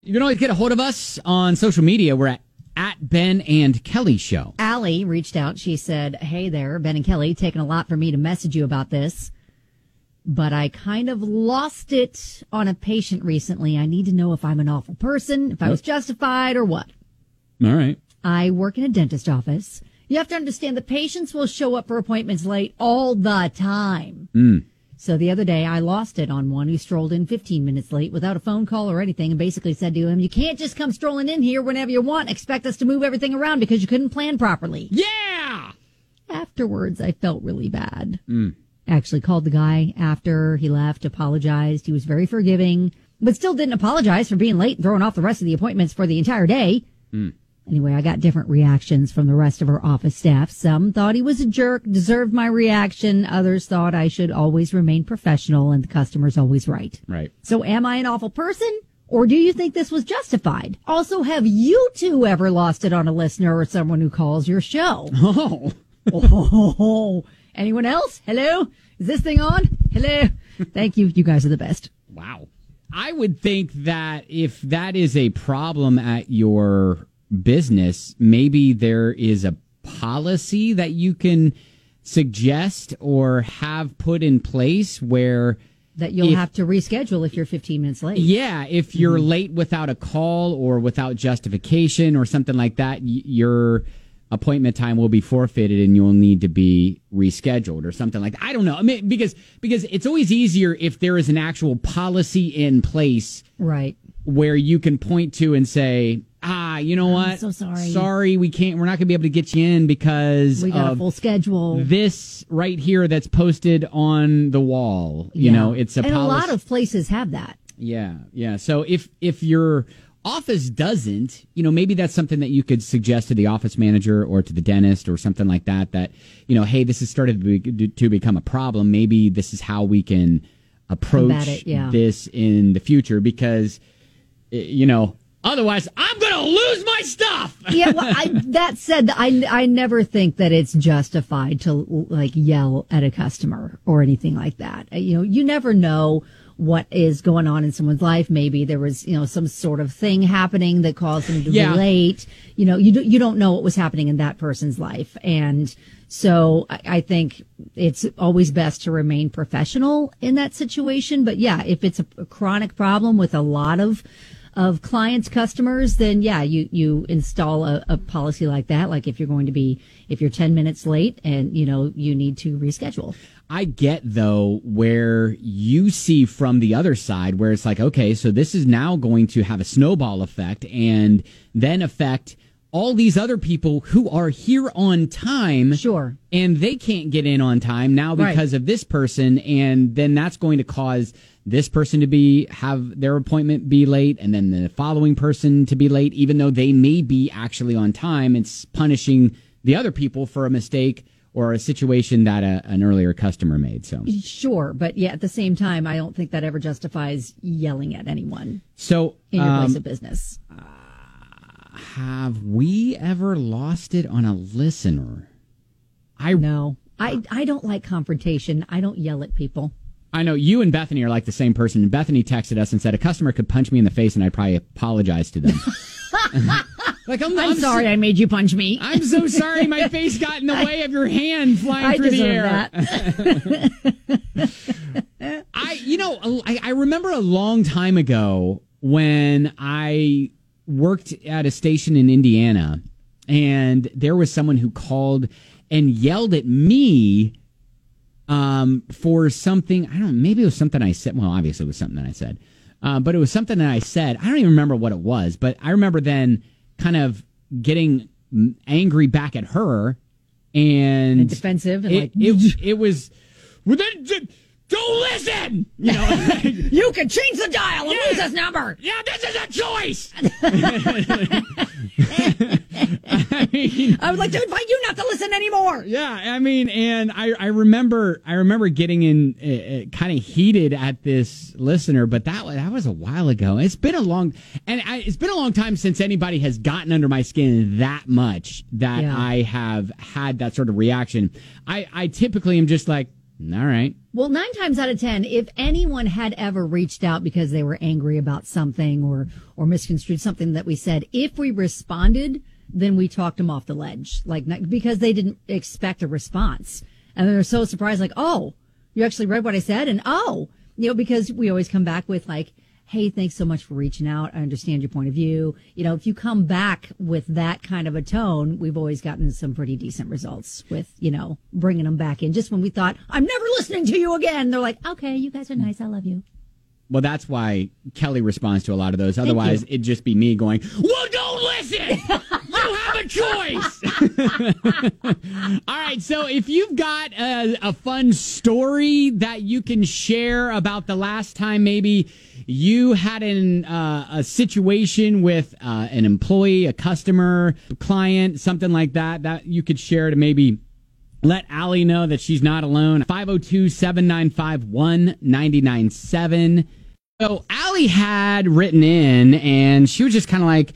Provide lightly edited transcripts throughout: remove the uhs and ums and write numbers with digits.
You can always get a hold of us on social media. We're at Ben and Kelly Show. Allie reached out. She said, hey there, Ben and Kelly, taking a lot for me to message you about this, but I kind of lost it on a patient recently. I need to know if I'm an awful person, if I was justified or what. All right. I work in a dentist office. You have to understand the patients will show up for appointments late all the time. So the other day, I lost it on one who strolled in 15 minutes late without a phone call or anything, and basically said to him, you can't just come strolling in here whenever you want, expect us to move everything around because you couldn't plan properly. Yeah! Afterwards, I felt really bad. Actually called the guy after he left, apologized. He was very forgiving, but still didn't apologize for being late and throwing off the rest of the appointments for the entire day. Anyway, I got different reactions from the rest of our office staff. Some thought he was a jerk, deserved my reaction. Others thought I should always remain professional and the customer's always right. Right. So am I an awful person? Or do you think this was justified? Also, have you two ever lost it on a listener or someone who calls your show? Oh. Anyone else? Hello? Is this thing on? Hello? Thank you. You guys are the best. Wow. I would think that if that is a problem at your business, maybe there is a policy that you can suggest or have put in place where that you'll have to reschedule if you're 15 minutes late. Yeah, if you're late without a call or without justification or something like that, your appointment time will be forfeited and you'll need to be rescheduled or something like that. I don't know. I mean, because it's always easier if there is an actual policy in place, right, where you can point to and say, you know what? I'm so sorry. Sorry, we're not going to be able to get you in because we got a full schedule. This right here that's posted on the wall. You know, it's a policy. And a lot of places have that. Yeah. So if your office doesn't, maybe that's something that you could suggest to the office manager or to the dentist or something like that, hey, this has started to become a problem. Maybe this is how we can approach this in the future because, otherwise, I'm going to lose my stuff. Yeah, well, that said, I never think that it's justified to yell at a customer or anything like that. You never know what is going on in someone's life. Maybe there was, some sort of thing happening that caused them to be late. You don't know what was happening in that person's life. And so I think it's always best to remain professional in that situation. But yeah, if it's a chronic problem with a lot of clients, customers, then you install a policy like that. Like if you're 10 minutes late and, you need to reschedule. I get, though, where you see from the other side where it's like, okay, so this is now going to have a snowball effect and then affect all these other people who are here on time. Sure. And they can't get in on time now because of this person. And then that's going to cause this person to have their appointment be late and then the following person to be late, even though they may be actually on time. It's punishing the other people for a mistake or a situation that an earlier customer made. So sure, but at the same time, I don't think that ever justifies yelling at anyone. So in your place of business, have we ever lost it on a listener? No, I don't like confrontation. I don't yell at people. I know you and Bethany are like the same person. Bethany texted us and said a customer could punch me in the face and I'd probably apologize to them. I'm sorry I made you punch me. I'm so sorry my face got in the way of your hand flying through the air. That. I remember a long time ago when I worked at a station in Indiana and there was someone who called and yelled at me for something. I don't know, maybe it was something I said. Well, obviously it was something that I said. But it was something that I said. I don't even remember what it was, but I remember then kind of getting angry back at her and defensive. And it was, well, then, don't listen! You can change the dial and lose this number! Yeah, this is a choice! I would like to invite you not to listen anymore! Yeah, and I remember getting in kind of heated at this listener, but that was a while ago. It's been a long time since anybody has gotten under my skin that much that I have had that sort of reaction. I typically am just like, All right. Well, 9 times out of 10, if anyone had ever reached out because they were angry about something or misconstrued something that we said, if we responded, then we talked them off the ledge, because they didn't expect a response. And they're so surprised, like, oh, you actually read what I said? And because we always come back with like, hey, thanks so much for reaching out. I understand your point of view. If you come back with that kind of a tone, we've always gotten some pretty decent results with, bringing them back in. Just when we thought, I'm never listening to you again. They're like, okay, you guys are nice. I love you. Well, that's why Kelly responds to a lot of those. Otherwise, it'd just be me going, well, don't listen. You have a choice. All right. So if you've got a fun story that you can share about the last time maybe you had a situation with an employee, a customer, a client, something like that you could share to maybe let Allie know that she's not alone. 502-795-1997. So Allie had written in, and she was just kind of like,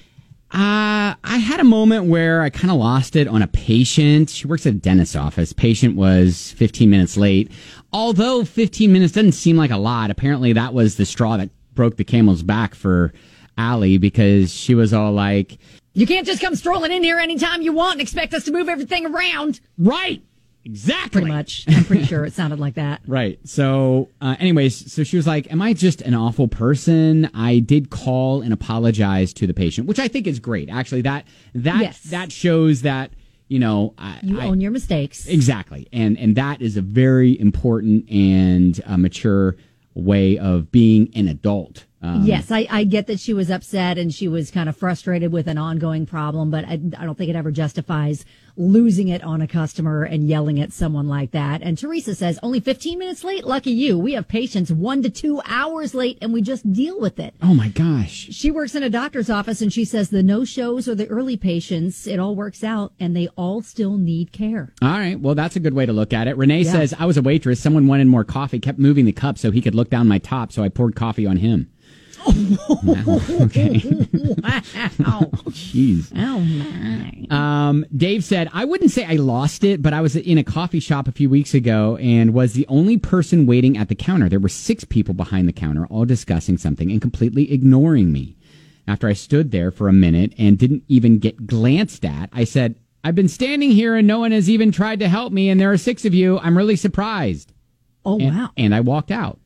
I had a moment where I kind of lost it on a patient. She works at a dentist's office. Patient was 15 minutes late. Although 15 minutes doesn't seem like a lot, apparently that was the straw that broke the camel's back for Allie, because she was all like, you can't just come strolling in here anytime you want and expect us to move everything around. Right. Exactly. Pretty much. I'm pretty sure it sounded like that. Right. So, anyways, so she was like, am I just an awful person? I did call and apologize to the patient, which I think is great. Actually, that shows that, you own your mistakes. Exactly. And that is a very important and mature way of being an adult. Yes, I get that she was upset and she was kind of frustrated with an ongoing problem, but I don't think it ever justifies losing it on a customer and yelling at someone like that. And Teresa says, only 15 minutes late? Lucky you. We have patients 1 to 2 hours late and we just deal with it. Oh my gosh. She works in a doctor's office and she says the no-shows or the early patients, it all works out and they all still need care. All right. Well, that's a good way to look at it. Renee says, I was a waitress. Someone wanted more coffee, kept moving the cup so he could look down my top, so I poured coffee on him. Wow. Okay. Wow. Jeez. Oh, my. Dave said, I wouldn't say I lost it, but I was in a coffee shop a few weeks ago and was the only person waiting at the counter. There were 6 people behind the counter, all discussing something and completely ignoring me. After I stood there for a minute and didn't even get glanced at, I said, I've been standing here and no one has even tried to help me, and there are 6 of you. I'm really surprised. Oh, wow. And I walked out.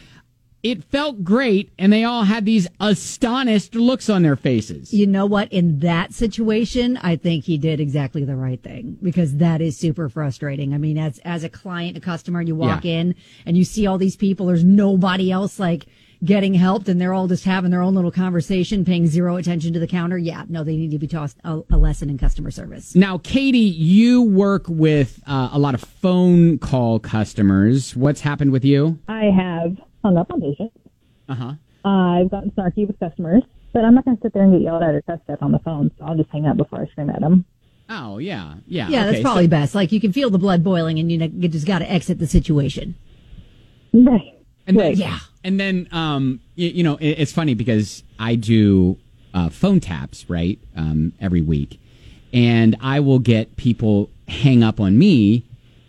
It felt great, and they all had these astonished looks on their faces. You know what? In that situation, I think he did exactly the right thing, because that is super frustrating. I mean, as a client, a customer, and you walk in and you see all these people, there's nobody else like getting helped, and they're all just having their own little conversation, paying zero attention to the counter. Yeah, no, they need to be taught a lesson in customer service. Now, Katie, you work with a lot of phone call customers. What's happened with you? I have hung up on patients. Uh-huh. I've gotten snarky with customers, but I'm not going to sit there and get yelled at or cussed at on the phone, so I'll just hang up before I scream at them. Oh, yeah. Yeah, okay, that's probably best. Like, you can feel the blood boiling, and you just got to exit the situation. Right. And then, And then, it's funny because I do phone taps, right, every week. And I will get people hang up on me,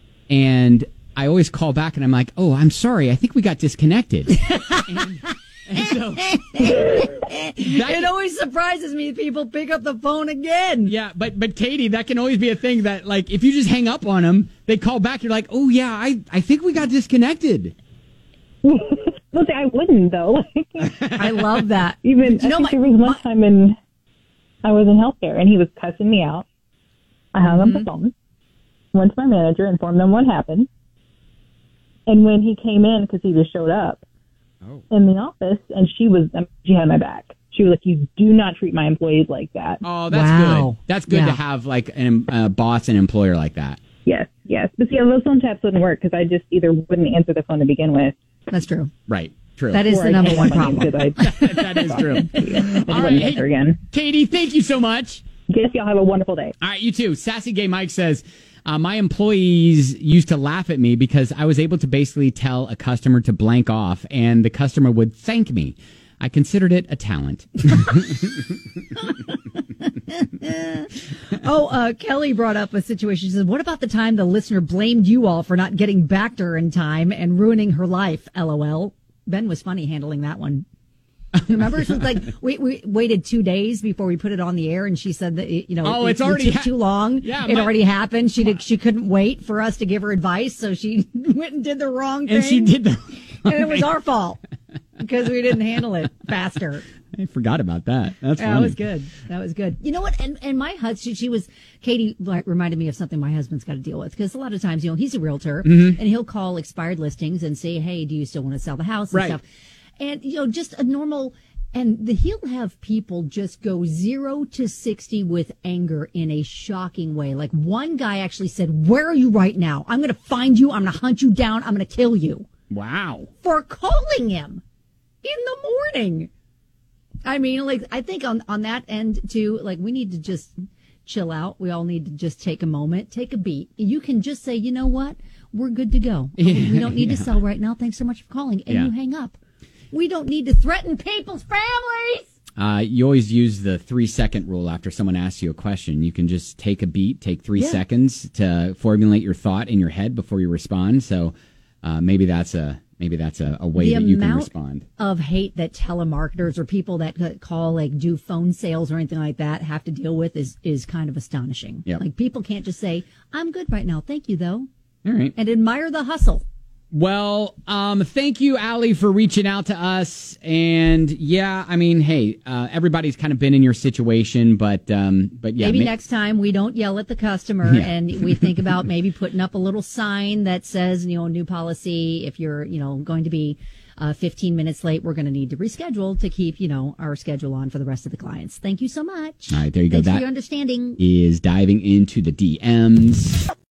and I always call back and I'm like, oh, I'm sorry. I think we got disconnected. and so it always surprises me people pick up the phone again. Yeah, but Katie, that can always be a thing that, like, if you just hang up on them, they call back. You're like, oh, yeah, I think we got disconnected. Well, see, I wouldn't, though. I love that. Even, there was one time I was in healthcare and he was cussing me out. I hung up the phone, went to my manager, informed them what happened. And when he came in, because he just showed up in the office, and she had my back. She was like, you do not treat my employees like that. Oh, that's good. That's good to have, like, a boss and employer like that. Yes. But see, those phone taps wouldn't work because I just either wouldn't answer the phone to begin with. That's true. Right. True. That is the number one problem. That is true. All right. Hey, Katie, thank you so much. Yes, y'all have a wonderful day. All right, you too. Sassy Gay Mike says, my employees used to laugh at me because I was able to basically tell a customer to blank off, and the customer would thank me. I considered it a talent. Kelly brought up a situation. She says, what about the time the listener blamed you all for not getting back to her in time and ruining her life? LOL. Ben was funny handling that one. Remember, it was like we waited 2 days before we put it on the air, and she said that it's already took too long. Yeah, it already happened. She couldn't wait for us to give her advice, so she went and did the wrong thing. And she did and it was our fault because we didn't handle it faster. I forgot about that. That's funny. That was good. That was good. You know what? And my husband, Katie reminded me of something my husband's got to deal with, because a lot of times, he's a realtor, and he'll call expired listings and say, hey, do you still want to sell the house and stuff? And, just a normal, and he'll have people just go 0 to 60 with anger in a shocking way. Like, one guy actually said, where are you right now? I'm going to find you. I'm going to hunt you down. I'm going to kill you. Wow. For calling him in the morning. I mean, like, I think on that end, too, like, we need to just chill out. We all need to just take a moment, take a beat. You can just say, you know what? We're good to go. We don't need to sell right now. Thanks so much for calling. And you hang up. We don't need to threaten people's families. You always use the 3-second rule after someone asks you a question. You can just take a beat, take 3 seconds to formulate your thought in your head before you respond. So maybe that's a way that you can respond. The amount of hate that telemarketers or people that call, like, do phone sales or anything like that have to deal with is kind of astonishing. Yep. Like, people can't just say, I'm good right now. Thank you, though. All right. And admire the hustle. Well, thank you, Allie, for reaching out to us. And yeah, I mean, hey, everybody's kind of been in your situation, but yeah. Maybe next time we don't yell at the customer and we think about maybe putting up a little sign that says, new policy. If you're, going to be 15 minutes late, we're going to need to reschedule to keep, our schedule on for the rest of the clients. Thank you so much. All right, there you go. Thanks for your understanding. Is diving into the DMs.